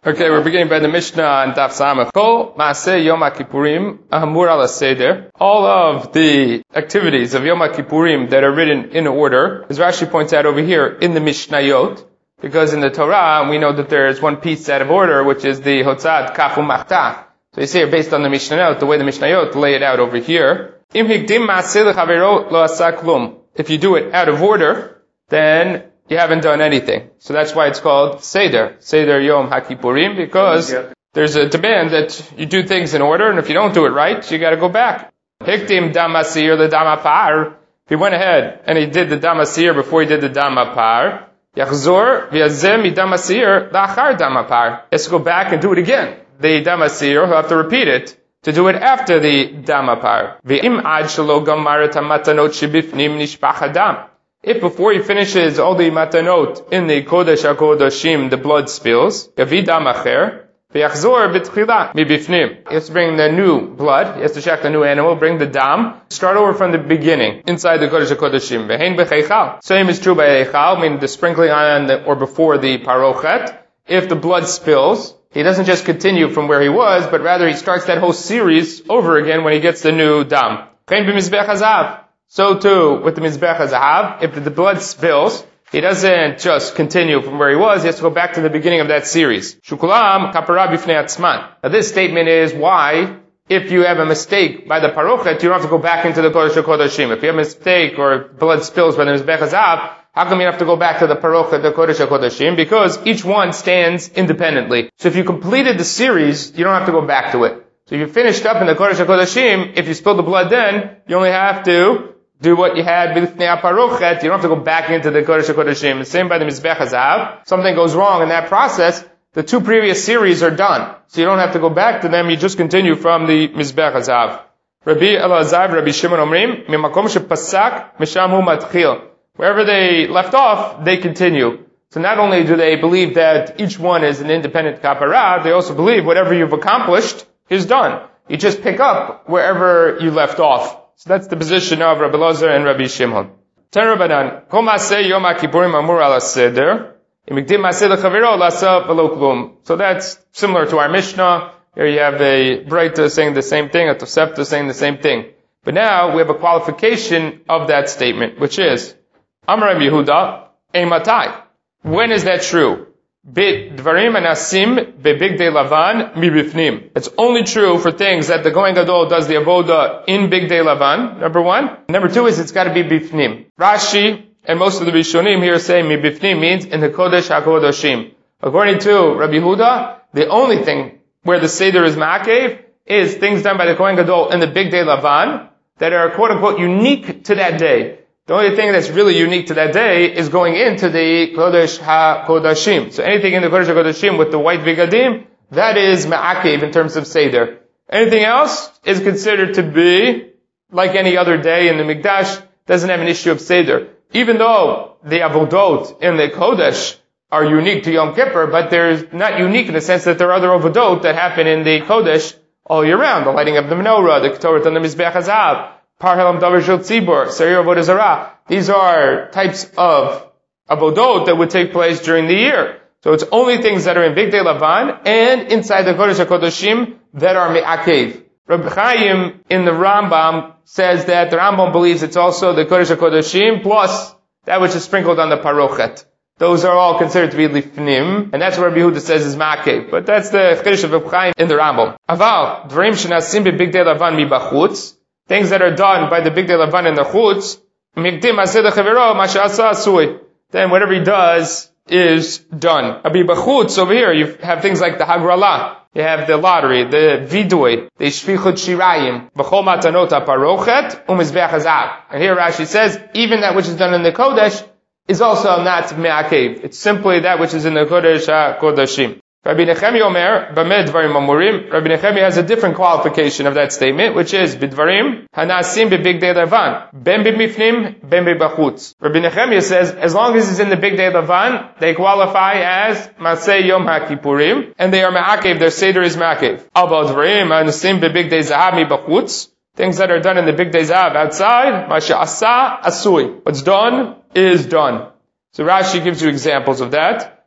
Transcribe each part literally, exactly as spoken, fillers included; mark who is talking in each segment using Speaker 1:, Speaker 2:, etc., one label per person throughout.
Speaker 1: Okay, we're beginning by the Mishnah and Daf Samach. Kol Maaseh Yom HaKippurim Ahamur Ala Seder. All of the activities of Yom HaKippurim that are written in order, as Rashi points out over here, in the Mishnayot, because in the Torah we know that there is one piece out of order, which is the Hotzat Kaf U'Machta. So you see here, based on the Mishnayot, the way the Mishnayot lay it out over here. Im Hikdim Maaseh L'Chavero Lo Asa Klum. If you do it out of order, then you haven't done anything. So that's why it's called Seder. Seder Yom HaKippurim, because there's a demand that you do things in order, and if you don't do it right, you gotta go back. Hikdim Dam Asir the Dam Apar. If he went ahead and he did the Dam Asir before he did the Dam Apar, Yachzor V'yazem Midam Asir La'achar Dam Apar. He has to go back and do it again. The Dam Asir, he'll have to repeat it to do it after the Dam Apar. V'im Ad Shelo Gamar Et HaMatanot Shebifnim Nishpach Hadam. If before he finishes all the matanot in the Kodesh HaKodashim, the blood spills, Yavi Dam Acher, V'yachzor B'tchila Mibifnim. He has to bring the new blood, he has to check the new animal, bring the dam, start over from the beginning, inside the Kodesh HaKodashim. V'hein B'cheichal. Same is true by Eichal, meaning the sprinkling on the, or before the Parochet. If the blood spills, he doesn't just continue from where he was, but rather he starts that whole series over again when he gets the new dam. V'hein B'mizbech HaZav. So too, with the Mizbech HaZahav, if the blood spills, he doesn't just continue from where he was, he has to go back to the beginning of that series. Shukulam kapara bifnei atzman. Now this statement is why, if you have a mistake by the parochet, you don't have to go back into the Kodesh HaKodashim. If you have a mistake or blood spills by the Mizbech HaZahav, how come you have to go back to the parochet, the Kodesh HaKodashim? Because each one stands independently. So if you completed the series, you don't have to go back to it. So if you finished up in the Kodesh HaKodashim, if you spilled the blood then, you only have to do what you had with B'lifnei HaParochet. You don't have to go back into the Kodesh HaKodashim. The same by the Mizbech HaZahav. Something goes wrong in that process, the two previous series are done. So you don't have to go back to them, you just continue from the Mizbech HaZahav. Rabbi Elazar, Rabbi Shimon Omrim, Mimakom shepasak misham hu matchil. Wherever they left off, they continue. So not only do they believe that each one is an independent kapara, they also believe whatever you've accomplished is done. You just pick up wherever you left off. So that's the position of Rabbi Elazar and Rabbi Shimon. Ten Rabbanan, Kol Maaseh Yom HaKippurim Amur Ala Seder, Imikdim Maaseh L'Chavero L'Asa V'lo Klum. So that's similar to our Mishnah. Here you have a Breita saying the same thing, a Tosefta saying the same thing. But now we have a qualification of that statement, which is, Amar Rabbi Yehuda, Eimatai. When is that true? Bit dvarim anasim bebigdei lavan mibifnim. It's only true for things that the Kohen Gadol does the avoda in bigdei lavan. Number one. Number two is it's got to be bifnim. Rashi and most of the Rishonim here say mibifnim means in the Kodesh HaKodashim. According to Rabbi Yehuda, the only thing where the seder is ma'akev is things done by the Kohen Gadol in the bigdei lavan that are quote unquote unique to that day. The only thing that's really unique to that day is going into the Kodesh HaKodashim. So anything in the Kodesh HaKodashim with the white vigadim, that is ma'akev in terms of Seder. Anything else is considered to be like any other day in the Mikdash, doesn't have an issue of Seder. Even though the avodot in the Kodesh are unique to Yom Kippur, but they're not unique in the sense that there are other avodot that happen in the Kodesh all year round. The lighting of the menorah, the Ketoret on the Mizbech HaZahav, Parhalam Davar Shel Tzibur, Seir Avodah Zarah. These are types of avodot that would take place during the year. So it's only things that are in Bigdei Lavan and inside the Kodesh HaKodashim that are me'akev. Rabbi Chaim in the Rambam says that the Rambam believes it's also the Kodesh HaKodashim plus that which is sprinkled on the Parochet. Those are all considered to be lifnim, and that's what Rabbi Yehuda says is ma'akev. But that's the Chiddush of Rabbi Chaim in the Rambam. Aval, Dvarim shenasim beBigdei Lavan mibachutz. Things that are done by the Bigdei Lavan in the Chutz, Mikdim Maaseh L'Chavero Ma She'asa Asui. Then whatever he does is done. Abi B'chutz, over here, you have things like the Hagrala, you have the lottery, the Vidui, the Shvichut Shirayim, B'chol Matanot HaParochet, U'Mizbech HaZahav. And here Rashi says, even that which is done in the Kodesh is also not me'akev. It's simply that which is in the Kodesh HaKodashim. Rabbi Nechemi Omer, Bamed Dvarim Amurim. Rabbi Nechemi has a different qualification of that statement, which is Bidvarim Hanasim Bebigdei Lavan, Ben B'mifnim, Ben B'bachutz. Rabbi Nechemi says, as long as it's in the Bigdei Lavan, they qualify as Maaseh Yom HaKippurim, and they are ma'akev, their seder is ma'akev. Abal Dvarim Hanasim Bebigdei Zahav Mibachutz. Things that are done in the Bigdei Zahav outside, Masha Asa Asui. What's done is done. So Rashi gives you examples of that.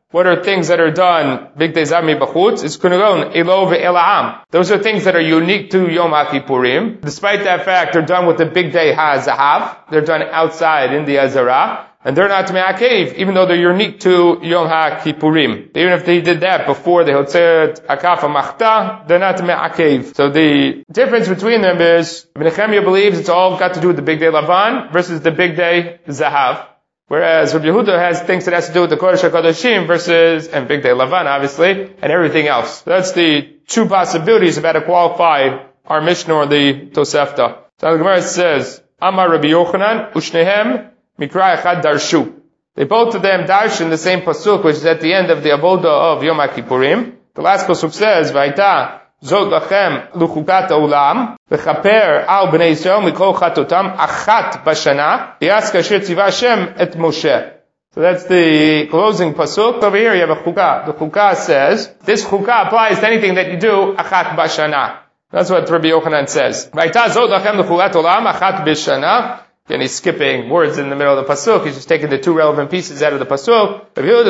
Speaker 1: what are things that are done, Big Day Zav Mibachutz, is Kunagon, Elo ve'ela'am. Those are things that are unique to Yom HaKippurim. Despite that fact, they're done with the Big Day HaZahav. They're done outside in the Azara. And they're not Me'akev, even though they're unique to Yom HaKippurim. Even if they did that before the Hotzeret Akaf HaMachta, they're not Me'akev. So the difference between them is, Ibn Nechemia believes it's all got to do with the Big Day Lavan versus the Big Day Zahav. Whereas Rabbi Yehuda has things that has to do with the Kodesh HaKodeshim versus, and Big Day Lavan obviously, and everything else. That's the two possibilities of how to qualify our Mishnah or the Tosefta. So the Gemara says, Amar Rabbi Yochanan, Ushnehem, Mikra Echad Darshu. They both of them darshan in the same pasuk, which is at the end of the avoda of Yom HaKippurim. The last pasuk says, Vayta zot lachem luchukat olam v'chaper al b'nei Yisrael mikol chatotam achat b'shana v'yas kasher tziva Hashem et Moshe. So that's the closing pasuk. Over here you have a chukah. The chukah says, this chukah applies to anything that you do achat b'shana. That's what Rabbi Yochanan says. Vayta zot lachem luchukat olam achat b'shana. And he's skipping words in the middle of the pasuk. He's just taking the two relevant pieces out of the pasuk.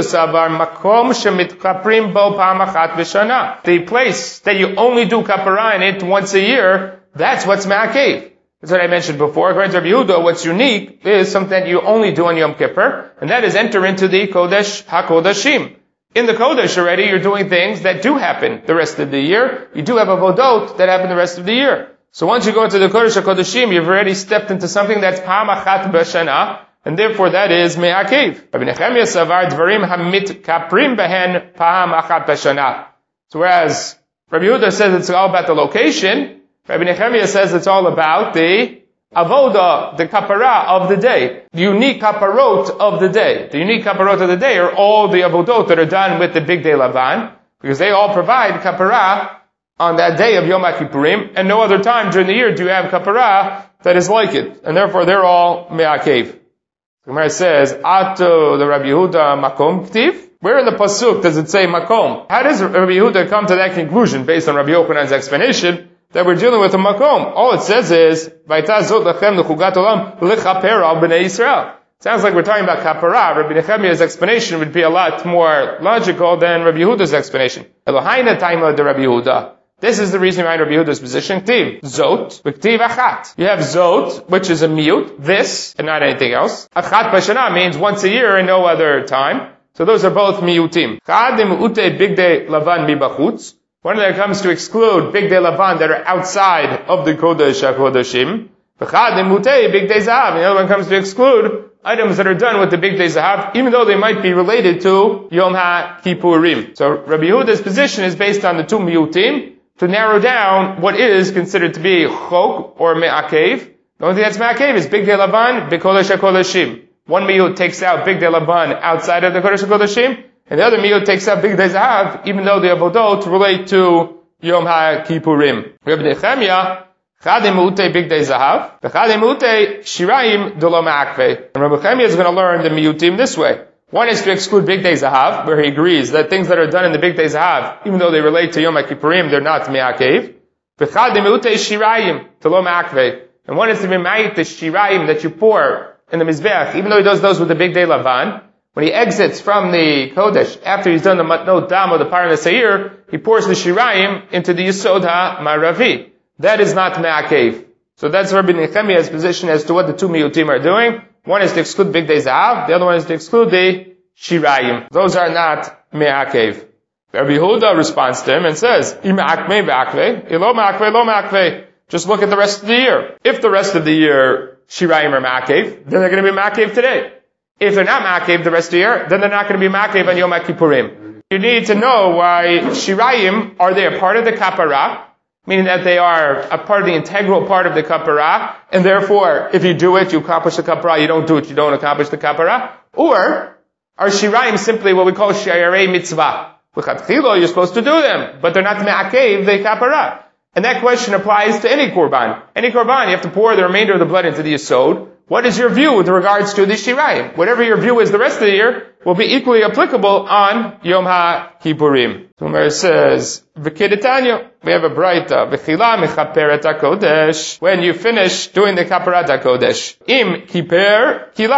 Speaker 1: The place that you only do kapara in it once a year, that's what's ma'akev. That's what I mentioned before. According to Rabbi Yehuda, what's unique is something that you only do on Yom Kippur, and that is enter into the Kodesh HaKodeshim. In the Kodesh already, you're doing things that do happen the rest of the year. You do have avodot that happen the rest of the year. So once you go into the Kodesh HaKodeshim, you've already stepped into something that's Pa'am Achat B'Shana, and therefore that is Me'akev. Rabbi Nechemia Savar Dvarim Hamit Kaprim Behen Pa'am Achat B'Shana. So whereas Rabbi Yehuda says it's all about the location, Rabbi Nechemia says it's all about the avoda, the kapara of the day, the unique kaparot of the day. The unique kaparot of the day are all the avodot that are done with the Big Day Lavan, because they all provide kapara on that day of Yom HaKippurim, and no other time during the year do you have kapara that is like it. And therefore they're all me'akev. The Gemara says, Ato the Rabbi Yehuda makom ktiv? Where in the pasuk does it say makom? How does Rabbi Yehuda come to that conclusion based on Rabbi Yochanan's explanation that we're dealing with a makom? All it says is, Vayta zot lachem lechugat olam lechaper al b'nei Yisrael. Sounds like we're talking about kapara. Rabbi Nechemiah's explanation would be a lot more logical than Rabbi Yehuda's explanation. Elohaina taima de Rabbi Yehuda. This is the reason behind Rabbi Yehuda's position. Ktiv, zot, v'ktiv achat. You have zot, which is a mute, this, and not anything else. Achat b'shana means once a year and no other time. So those are both miyutim. Chadim ute big day lavan mibachutz. One of them comes to exclude big day lavan that are outside of the Kodesh HaKodeshim. V'chadim ute big day zahav. And the other one comes to exclude items that are done with the Big Day Zahav, even though they might be related to Yom HaKippurim. So Rabbi Yehuda's position is based on the two miyutim, to narrow down what is considered to be chok or me'akev. The only thing that's me'akev is Big Day Lavan, B'Kodesh HaKodeshim. One miyut takes out Big Day Lavan outside of the Kodesh HaKodeshim, and the other miyut takes out Big Day Zahav, even though the avodot relate to Yom HaKippurim. Rabbi Nechemia, Chadim ute Big Day Zahav, V'chadim ute Shirayim Dolo Me'akve. And Rabbi Nechemia is going to learn the miyutim this way. One is to exclude Big Day Zahav, where he agrees that things that are done in the Big Day Zahav, even though they relate to Yom HaKippurim, they're not me'akev. V'chadim ute Shirayim Dolo Me'akve. And one is to be ma'it the Shirayim that you pour in the Mizbeach, even though he does those with the Big Day Lavan. When he exits from the Kodesh, after he's done the Matnot Dam or the Paran HaSeir, he pours the Shirayim into the Yisod HaMaravi. That is not me'akev. So that's Rabbi Nechemiah's position as to what the two miyutim are doing. One is to exclude Big Day Zahav, the other one is to exclude the Shirayim. Those are not me'akev. Rabbi Yehuda responds to him and says, Ima akme ve'akve, ilo me'akve, lo me'akve. Just look at the rest of the year. If the rest of the year Shirayim are me'akev, then they're going to be me'akev today. If they're not me'akev the rest of the year, then they're not going to be me'akev on Yom HaKippurim. You need to know why Shirayim are they a part of the kapara, meaning that they are a part of the integral part of the kapara, and therefore, if you do it, you accomplish the kapara, you don't do it, you don't accomplish the kapara. Or, are shirayim simply what we call shirayim mitzvah? L'chatchila, you're supposed to do them, but they're not me'akev, they kapara. And that question applies to any korban. Any korban, you have to pour the remainder of the blood into the yesod. What is your view with regards to the shirayim? Whatever your view is the rest of the year will be equally applicable on Yom HaKippurim. So Umar says, V'kedetanya, we have a braita, V'chila mechaperet HaKodesh, when you finish doing the kaparat HaKodesh. Im kiper kila.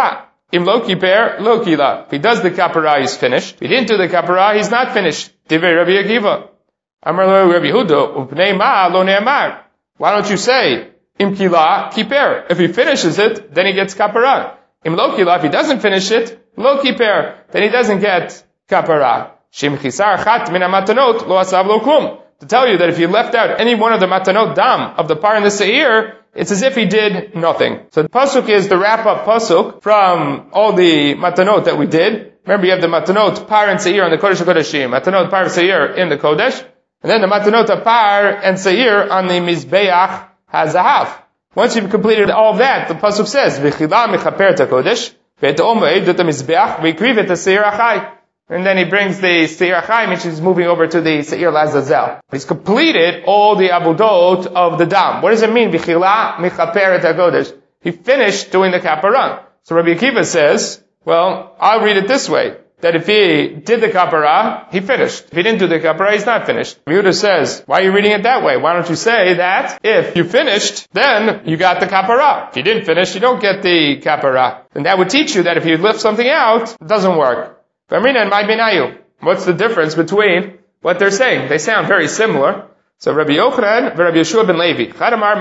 Speaker 1: Im lo kiper, lo kila. If he does the kapara, he's finished. If he didn't do the kapara, he's not finished. Divrei Rabbi Akiva. Amar lo Rabbi Yehuda, upnei ma lo ne'amar. Why don't you say, im kila, kiper. If he finishes it, then he gets kapara. Im lo kila, if he doesn't finish it, lo kiper. Then he doesn't get kapara. Shim chisar chat min hamatanot, lo asav lo klum. To tell you that if you left out any one of the matanot dam of the par and the seir, it's as if he did nothing. So the pasuk is the wrap-up pasuk from all the matanot that we did. Remember, you have the matanot par and seir on the Kodesh HaKodeshim, matanot par and seir in the Kodesh, and then the matanot of par and seir on the Mizbeach HaZahav. Once you've completed all of that, the pasuk says, V'chila mechaper HaKodesh, V'et omeid dut HaMizbeach, V'ikriv et HaSeir Achai. And then he brings the Seir Achai, which is moving over to the Seir Lazazel. He's completed all the abudot of the dam. What does it mean? V'chila mechaper et HaKodesh. He finished doing the kapara. So Rabbi Akiva says, well, I'll read it this way, that if he did the kapara, he finished. If he didn't do the kapara, he's not finished. Yehuda says, why are you reading it that way? Why don't you say that if you finished, then you got the kapara. If you didn't finish, you don't get the kapara. And that would teach you that if you lift something out, it doesn't work. What's the difference between what they're saying? They sound very similar. So Rabbi Yochanan and Rabbi Yeshua ben Levi.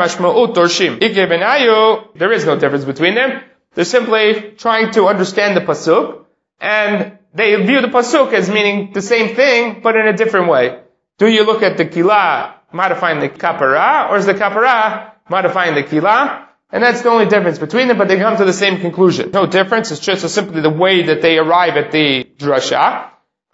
Speaker 1: There is no difference between them. They're simply trying to understand the pasuk, and they view the pasuk as meaning the same thing, but in a different way. Do you look at the kila modifying the kapara, or is the kapara modifying the kila? And that's the only difference between them, but they come to the same conclusion. No difference, it's just simply the way that they arrive at the drasha.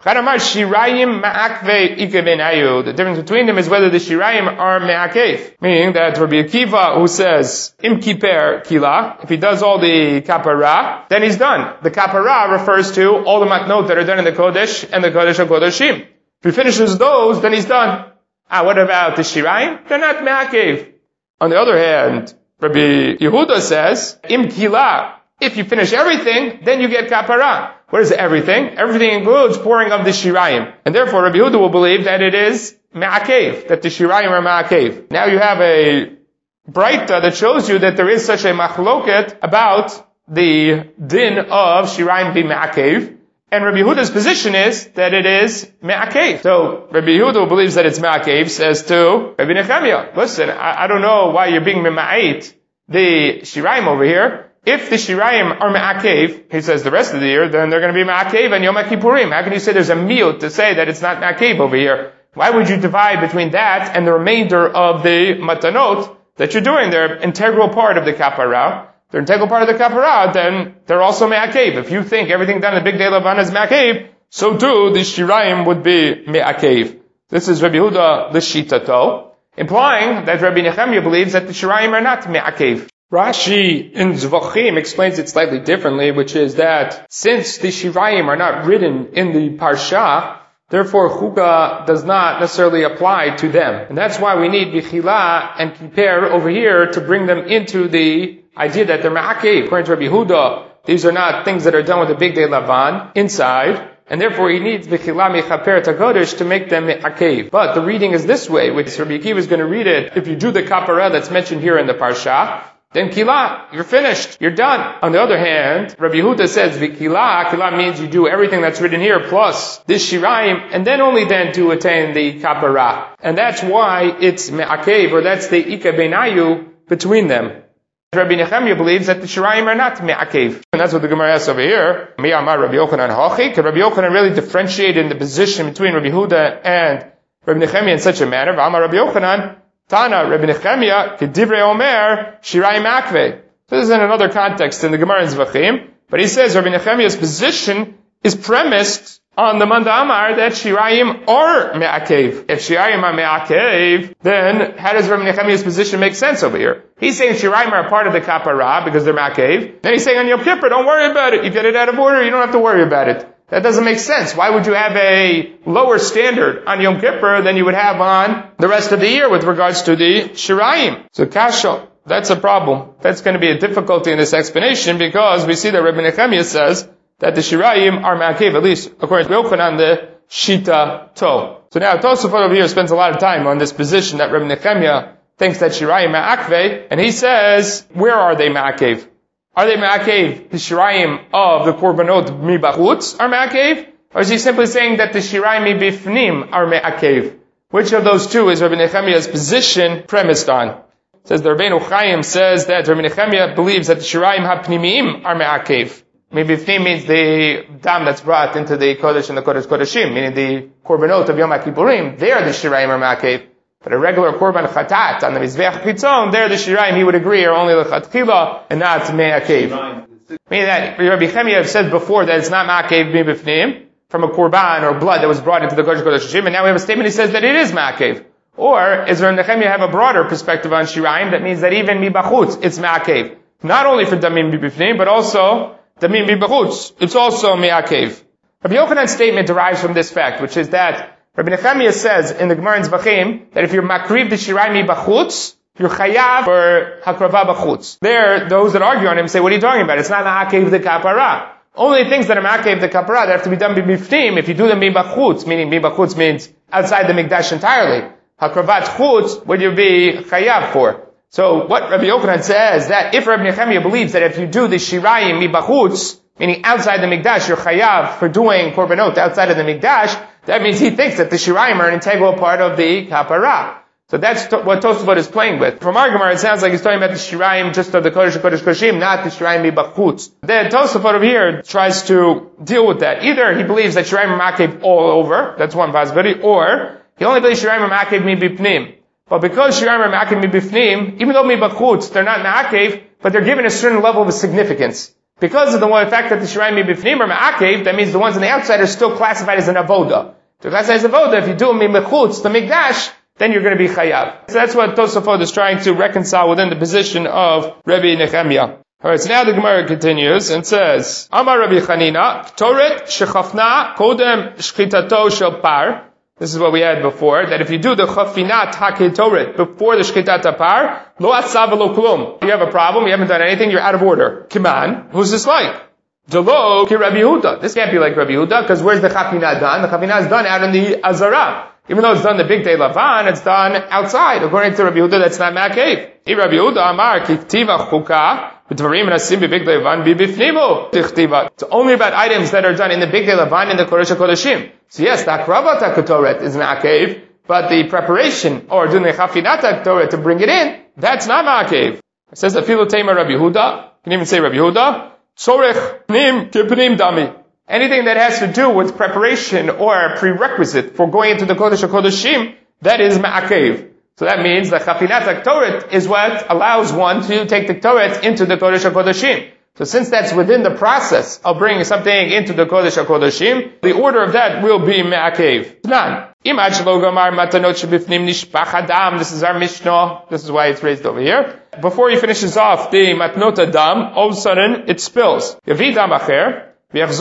Speaker 1: The difference between them is whether the shirayim are me'akev. Meaning that Rabbi Akiva, who says, im kiper kila, if he does all the kapara, then he's done. The kapara refers to all the matnot that are done in the Kodesh and the Kodesh HaKodeshim. If he finishes those, then he's done. Ah, what about the shirayim? They're not me'akev. On the other hand, Rabbi Yehuda says, im kila, if you finish everything, then you get kapara. What is everything? Everything includes pouring of the shirayim. And therefore, Rabbi Yehuda will believe that it is ma'akev, that the shirayim are ma'akev. Now you have a braita that shows you that there is such a machloket about the din of shirayim being ma'akev. And Rabbi Yehuda's position is that it is me'akev. So Rabbi Yehuda believes that it's me'akev, says to Rabbi Nechemia, listen, I, I don't know why you're being me'ait the shirayim over here. If the shirayim are me'akev, he says the rest of the year, then they're going to be me'akev and Yom Kippurim. How can you say there's a miyut to say that it's not me'akev over here? Why would you divide between that and the remainder of the matanot that you're doing? They're an integral part of the kapara. They're an integral part of the kapara, then they're also me'akev. If you think everything done in the Big Day Lavan is me'akev, so too the shirayim would be me'akev. This is Rabbi Yehuda l'shitato, implying that Rabbi Nechemia believes that the shirayim are not me'akev. Rashi in Zvachim explains it slightly differently, which is that since the shirayim are not written in the parsha, therefore chukah does not necessarily apply to them. And that's why we need bichila and kiper over here to bring them into the idea that they're ma'akev. According to Rabbi Yehuda, these are not things that are done with the Big Day Lavan inside, and therefore he needs bichila mechaper takodesh to make them me'akev. But the reading is this way, which Rabbi Akiva is going to read it. If you do the kapara that's mentioned here in the parsha, then kila, you're finished, you're done. On the other hand, Rabbi Yehuda says vikila, kila means you do everything that's written here plus this shirayim, and then only then to attain the kapara. And that's why it's me'akev, or that's the ika beinayu between them. Rabbi Nechemia believes that the shirayim are not me'akev. And that's what the Gemara asks over here. Mi amar Rabbi Yochanan hachi. Could Rabbi Yochanan really differentiate in the position between Rabbi Yehuda and Rabbi Nechemia in such a manner? Amar Rabbi Yochanan, Tana, Rabbi Nechemia, Kedivrei Omer, Shirayim Akve. This is in another context in the Gemara in Zvachim, but he says Rabbi Nechemia's position is premised on the Manda Amar that Shirayim are Me'akev. If Shirayim are Me'akev, then how does Rabbi Nechemia's position make sense over here? He's saying Shirayim are a part of the Kapara because they're Me'akev. Then he's saying on Yom Kippur, don't worry about it. You get it out of order, you don't have to worry about it. That doesn't make sense. Why would you have a lower standard on Yom Kippur than you would have on the rest of the year with regards to the Shirayim? So Kasha, that's a problem. That's going to be a difficulty in this explanation because we see that Rabbi Nechemia says that the Shirayim are Ma'akev, at least according to Yochanan, the Shita To. So now Tosafot over here spends a lot of time on this position that Rabbi Nechemia thinks that Shirayim Ma'akve, and he says, where are they Ma'akev? Are they ma'akev the shirayim of the korbanot mi bachutz are ma'akev? Or is he simply saying that the shirayim mi bifnim are ma'akev? Which of those two is Rabbi Nechemiah's position premised on? It says the Rabbeinu Chaim says that Rabbi Nechemiah believes that the shirayim ha'pnimiyim are ma'akev. Mi bifnim means the dam that's brought into the kodesh and the kodesh kodeshim, meaning the korbanot of Yom HaKippurim. There the shirayim are ma'akev. But a regular korban chatat on the mizbeach chitzon, there the shirayim he would agree are only lechatchila and not me'akev. Meaning that Rabbi Nechemiah said before that it's not ma'akev mi bifnim, from a korban or blood that was brought into the kodesh kodeshim, and now we have a statement he says that it is ma'akev. Or is Rabbi Nechemiah have a broader perspective on shirayim that means that even mi bachutz it's ma'akev, not only for damim mi bifnim but also damim mi bachutz, it's also ma'akev. Rabbi Yochanan's statement derives from this fact, which is that Rabbi Nechemiah says in the Gemara in Zvachim that if you're makriv the shirayim mi bachutz, you're chayav for hakrava bachutz. There, those that argue on him say, what are you talking about? It's not ma'akev the kapara. Only things that are ma'akev the kapara that have to be done b'miftim. If you do them mi bachutz, meaning mi bachutz means outside the mikdash entirely. Hakravat chutz would you be chayav for? So what Rabbi Yochanan says that if Rabbi Nechemiah believes that if you do the shirayim mi bachutz, meaning outside the mikdash, you're chayav for doing korbanot outside of the mikdash, that means he thinks that the shirayim are an integral part of the kapara. So that's to, what Tosafot is playing with. From our Gemara, it sounds like he's talking about the shirayim just of the kodesh kodesh kodeshim, not the shirayim mi bachutz. Then Tosafot over here tries to deal with that. Either he believes that shirayim are ma'akev all over, that's one possibility, or he only believes shirayim are ma'akev mi bipnim. But because shirayim are ma'akev mi bipnim, even though mi bachutz, they're not ma'akev, but they're given a certain level of significance. Because of the fact that the shirayim mi bipnim are ma'akev, that means the ones on the outside are still classified as an avoda. To classify as avoda, if you do mi mechutz, the mikdash, then you're going to be chayav. So that's what Tosafot is trying to reconcile within the position of Rabbi Nechemiah. Alright, so now the Gemara continues and says, Amar Rabbi Chanina, Toret shechafna kodem shchitato shel par. This is what we had before, that if you do the chafinat haketoret before the shchitat par, lo asav lo klum. You have a problem, you haven't done anything, you're out of order. Kiman, who's this like? Delo ki Rabbi Yehuda. This can't be like Rabbi Yehuda, because where's the chafinat done? The chafinat is done out in the azara. Even though it's done the big day lavan, it's done outside. According to Rabbi Yehuda, that's not ma'akev. Hey, Rabbi Yehuda amar ki ktiva chuka b'dvarim nasim b'big day lavan b'bifnimu tichtiva. It's only about items that are done in the big day lavan in the kodesh kodeshim. So yes, the akravat haketoret is ma'akev, but the preparation or doing the chafinat haketoret to bring it in, that's not ma'akev. It says afilu tema Rabbi Yehuda. You can even say Rabbi Yehuda. Tzorech pnim kipnim dami. Anything that has to do with preparation or prerequisite for going into the Kodesh HaKodeshim, that is ma'akev. So that means the chafinat haketoret is what allows one to take the ketoret into the Kodesh HaKodeshim. So since that's within the process of bringing something into the Kodesh HaKodeshim, the order of that will be ma'akev. None. This is our Mishnah. This is why it's raised over here. Before he finishes off the matnot adam, all of a sudden it spills. Yavi dam acher. He starts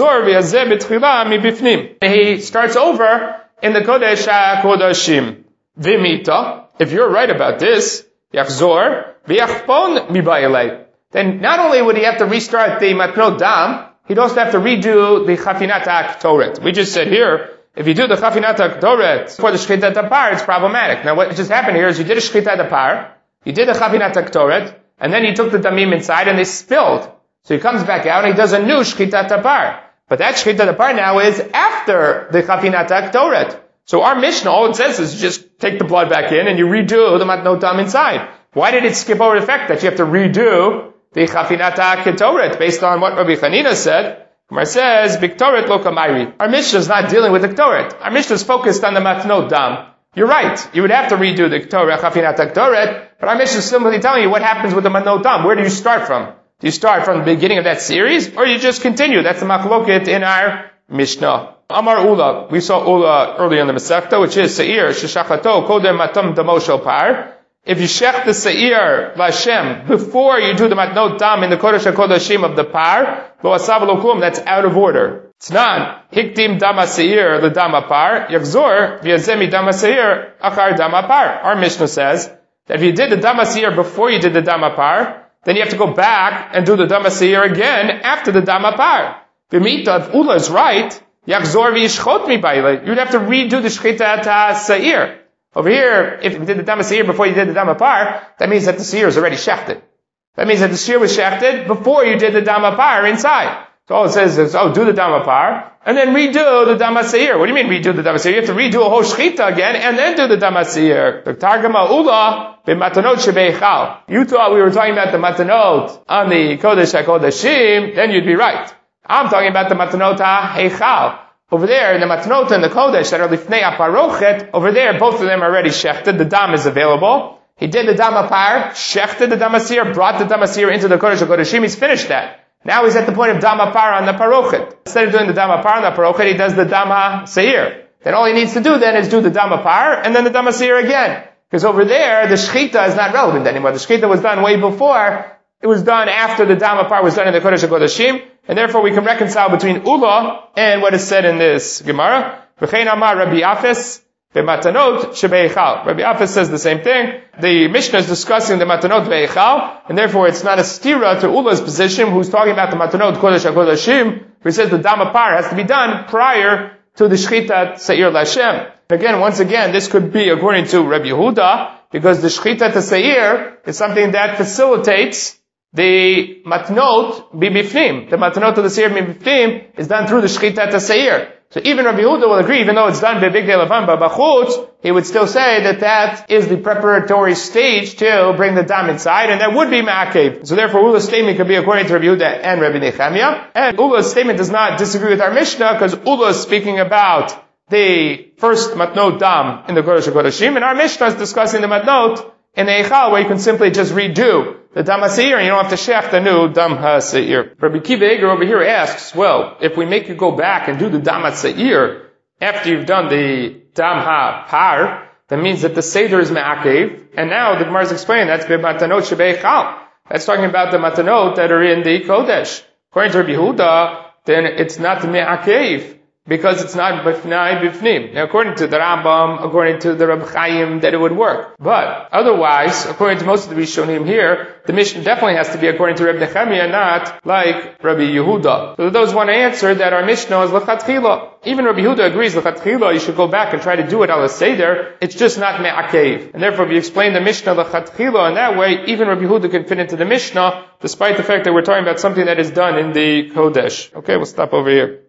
Speaker 1: over in the Kodesh HaKodeshim. V'mita, if you're right about this, yachzor v'yachpon mibayelei. Then not only would he have to restart the matnot dam, he'd also have to redo the chafinat haketoret. We just said here, if you do the chafinat haketoret for the shchitat par, it's problematic. Now what just happened here is you did a shchitat par, you did the chafinat haketoret, and then you took the damim inside and they spilled. So he comes back out and he does a new shchitat par. But that shchitat par now is after the chafinat haketoret. So our Mishnah, all it says is just take the blood back in and you redo the matnot dam inside. Why did it skip over the fact that you have to redo the chafinat haketoret based on what Rabbi Chanina said? Gemara says, Biktoret lo kamayri. Our Mishnah is not dealing with the ketoret. Our Mishnah is focused on the matnot dam. You're right. You would have to redo the ketoret, chafinat haketoret, but our Mishnah is simply telling you what happens with the matnot dam. Where do you start from? Do you start from the beginning of that series, or you just continue? That's the machloket in our Mishnah. Amar Ula, we saw Ula earlier in the Masechta, which is Seir, Sheshachato, Kodem Matam Damo Shel Par. If you shech the Seir Lashem before you do the Matnot Dam in the Kodesh HaKodeshim of the Par, Lo Asav Lo Klum, that's out of order. Tznan, Hiktim Dama Seir Le Dama Par, Yachzor, V'yazemi Dama Seir Achar Dama Par. Our Mishnah says that if you did the Dama Seir before you did the Dama Par, then you have to go back and do the Dama Seir again after the Dama Par. V'mita, if Ula is right, Yachzor v'yishchot mi baile. You'd have to redo the Shchitat HaSeir. Over here, if you did the Dama Seir before you did the Dama Par, that means that the Seir is already shechted. That means that the seer was shechted before you did the dama par inside. So all it says is, oh, do the dama par, and then redo the dama seir. What do you mean redo the dama seir? You have to redo a whole shechita again, and then do the dama seir. The targama ula b'matanot shebeichal. You thought we were talking about the matanot on the kodesh hakodeshim, then you'd be right. I'm talking about the matanot ha'eichal. Over there, in the matanot and the kodesh that are lifnei aparochet, over there, both of them are already shechted. The dam is available. He did the dama par, shechted the dama seir, brought the dama seir into the kodesh hakodeshim. He's finished that. Now he's at the point of dama par on the parochet. Instead of doing the dama par on the parochet, he does the dama seir. Then all he needs to do then is do the dama par and then the dama seir again. Because over there, the shechita is not relevant anymore. The shechita was done way before. It was done after the dama par was done in the Kodesh HaKodeshim. And therefore we can reconcile between ula and what is said in this Gemara. V'chein amar Rabbi Afis b'matanot shebeichal. Rabbi Afis says the same thing. The Mishnah is discussing the matanot beichal, and therefore it's not a stira to Ula's position, who's talking about the matanot Kodesh HaKodeshim, where he says the dama par has to be done prior to the shechita seir l'Hashem. Again, once again, this could be according to Rabbi Yehuda, because the shechita to seir is something that facilitates the matnot bibifnim. The matnot of the seir bibifnim is done through the shechita to seir. So even Rabbi Yehuda will agree, even though it's done by big levan by bachutz, he would still say that that is the preparatory stage to bring the dam inside, and that would be ma'akev. So therefore, Ula's statement could be according to Rabbi Yehuda and Rabbi Nechemia. And Ula's statement does not disagree with our Mishnah, because Ula is speaking about the first matnot dam in the Kodesh HaKodeshim, and our Mishnah is discussing the matnot in the Eichal, where you can simply just redo the dam ha'seir, and you don't have to shech the new dam ha'seir. Rabbi Kiva Eger over here asks, well, if we make you go back and do the dam ha'seir after you've done the dam ha'par, that means that the seder is me'akev, and now the Gemara is explaining that's b'matanot shebeichal. That's talking about the matanot that are in the Kodesh. According to Rabbi Yehuda, then it's not me'akev, because it's not b'fnai b'fnim. Now, according to the Rambam, according to the Reb Chaim, that it would work. But otherwise, according to most of the Rishonim here, the Mishnah definitely has to be according to Reb Nechemia, not like Rabbi Yehuda. So those want to answer that our Mishnah is l'chatchila. Even Rabbi Yehuda agrees l'chatchila, you should go back and try to do it al seder. It's just not me'akev. And therefore, if you explain the Mishnah l'chatchila in that way, even Rabbi Yehuda can fit into the Mishnah, despite the fact that we're talking about something that is done in the Kodesh. Okay, we'll stop over here.